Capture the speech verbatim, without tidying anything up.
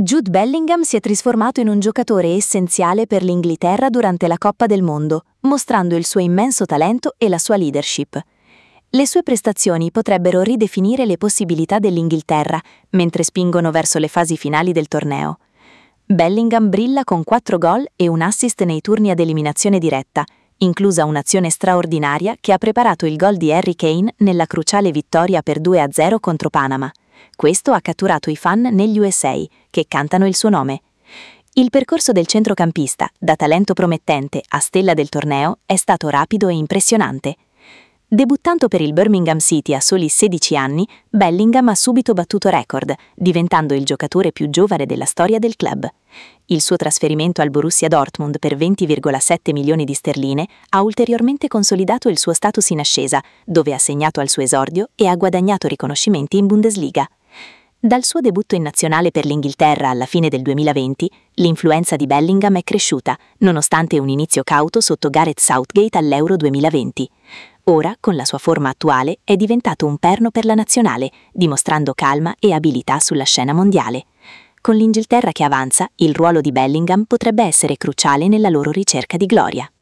Jude Bellingham si è trasformato in un giocatore essenziale per l'Inghilterra durante la Coppa del Mondo, mostrando il suo immenso talento e la sua leadership. Le sue prestazioni potrebbero ridefinire le possibilità dell'Inghilterra, mentre spingono verso le fasi finali del torneo. Bellingham brilla con quattro gol e un assist nei turni ad eliminazione diretta, inclusa un'azione straordinaria che ha preparato il gol di Harry Kane nella cruciale vittoria per due a zero contro Panama. Questo ha catturato i fan negli U S A, che cantano il suo nome. Il percorso del centrocampista, da talento promettente a stella del torneo, è stato rapido e impressionante. Debuttando per il Birmingham City a soli sedici anni, Bellingham ha subito battuto record, diventando il giocatore più giovane della storia del club. Il suo trasferimento al Borussia Dortmund per venti virgola sette milioni di sterline ha ulteriormente consolidato il suo status in ascesa, dove ha segnato al suo esordio e ha guadagnato riconoscimenti in Bundesliga. Dal suo debutto in nazionale per l'Inghilterra alla fine del duemilaventi, l'influenza di Bellingham è cresciuta, nonostante un inizio cauto sotto Gareth Southgate all'Euro duemilaventi. Ora, con la sua forma attuale, è diventato un perno per la nazionale, dimostrando calma e abilità sulla scena mondiale. Con l'Inghilterra che avanza, il ruolo di Bellingham potrebbe essere cruciale nella loro ricerca di gloria.